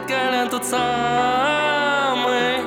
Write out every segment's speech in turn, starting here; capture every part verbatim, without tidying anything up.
Колян тот самый.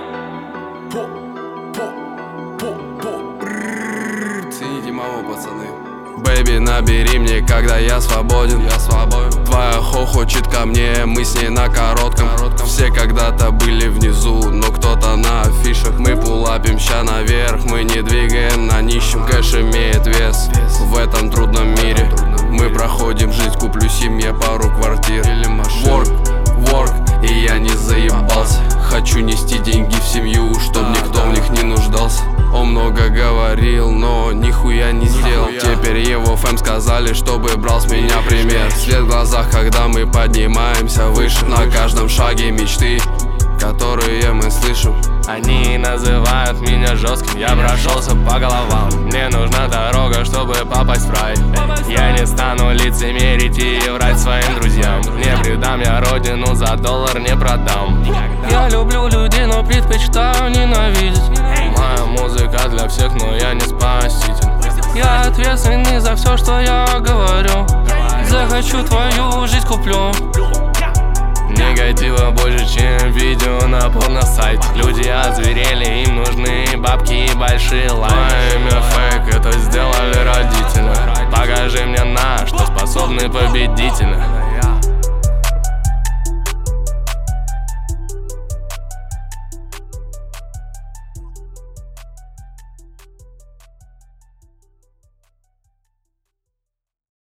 Цените маму, пацаны. Бэйби, набери мне, когда я свободен. Я свободен. Твоя хохочет ко мне, мы с ней на коротком. коротком. Все когда-то были внизу, но кто-то на афишах. Мы пулапим ща наверх, мы не двигаем на нищем. Кэш имеет вес, вес. В этом трудном мире. Мы проходим жизнь, куплю семье пару квартир. Work, work, и я не заебался. Хочу нести деньги в семью, чтоб да, никто да. в них не нуждался. Он много говорил, но нихуя не сделал. Теперь его фэм сказали, чтобы брал с меня пример. Свет в глазах, когда мы поднимаемся выше. На каждом шаге мечты, которые мы слышим. Они называют меня жестким, я прошелся по головам. Мне нужна дорога, чтобы попасть в рай. Я не стану лицемерить и врать своим друзьям. Не предам я родину, за доллар не продам. Я люблю людей, но предпочитаю ненавидеть. Моя музыка для всех, но я не спаситель. Я ответственный за все, что я говорю. Захочу твою жизнь, куплю. Негатива больше, чем видео на порно-сайте. Люди озверели, им нужны бабки и большие лайки. Мое имя фейк, это сделали родители. Покажи мне на что способны победители.